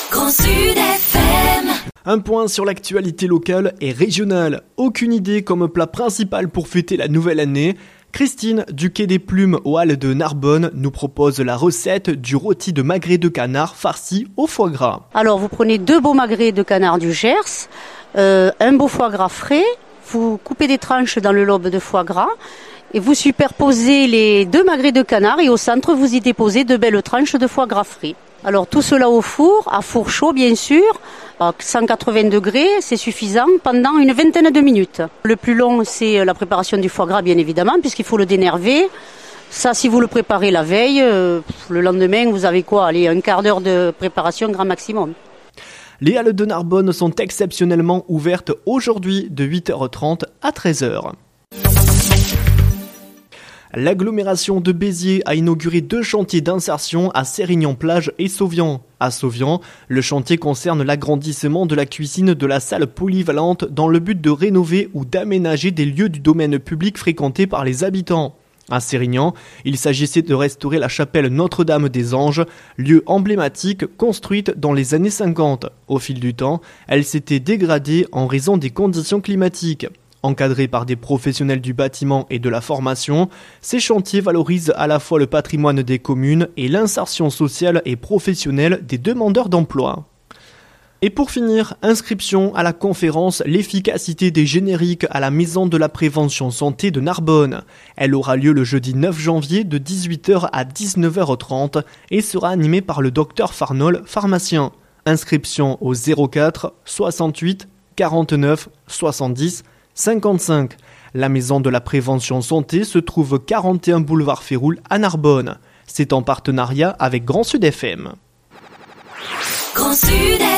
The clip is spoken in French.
Grand Sud FM. Un point sur l'actualité locale et régionale. Aucune idée comme plat principal pour fêter la nouvelle année. Christine du Quai des Plumes aux Halles de Narbonne nous propose la recette du rôti de magret de canard farci au foie gras. Alors vous prenez 2 beaux magrets de canard du Gers, un beau foie gras frais, vous coupez des tranches dans le lobe de foie gras et vous superposez les 2 magrets de canard et au centre vous y déposez 2 belles tranches de foie gras frais. Alors tout cela au four, à four chaud bien sûr, à 180 degrés, c'est suffisant pendant une vingtaine de minutes. Le plus long c'est la préparation du foie gras bien évidemment puisqu'il faut le dénerver. Ça si vous le préparez la veille, le lendemain vous avez quoi ? Allez, un quart d'heure de préparation grand maximum. Les Halles de Narbonne sont exceptionnellement ouvertes aujourd'hui de 8h30 à 13h. L'agglomération de Béziers a inauguré 2 chantiers d'insertion à Sérignan-Plage et Sauvian. À Sauvian, le chantier concerne l'agrandissement de la cuisine de la salle polyvalente dans le but de rénover ou d'aménager des lieux du domaine public fréquentés par les habitants. À Sérignan, il s'agissait de restaurer la chapelle Notre-Dame des Anges, lieu emblématique construite dans les années 50. Au fil du temps, elle s'était dégradée en raison des conditions climatiques. Encadrés par des professionnels du bâtiment et de la formation, ces chantiers valorisent à la fois le patrimoine des communes et l'insertion sociale et professionnelle des demandeurs d'emploi. Et pour finir, inscription à la conférence « L'efficacité des génériques à la Maison de la Prévention Santé de Narbonne ». Elle aura lieu le jeudi 9 janvier de 18h à 19h30 et sera animée par le Dr Farnol, pharmacien. Inscription au 04 68 49 70 55. La Maison de la Prévention Santé se trouve 41 boulevard Féroul à Narbonne. C'est en partenariat avec Grand Sud FM. Grand Sud FM.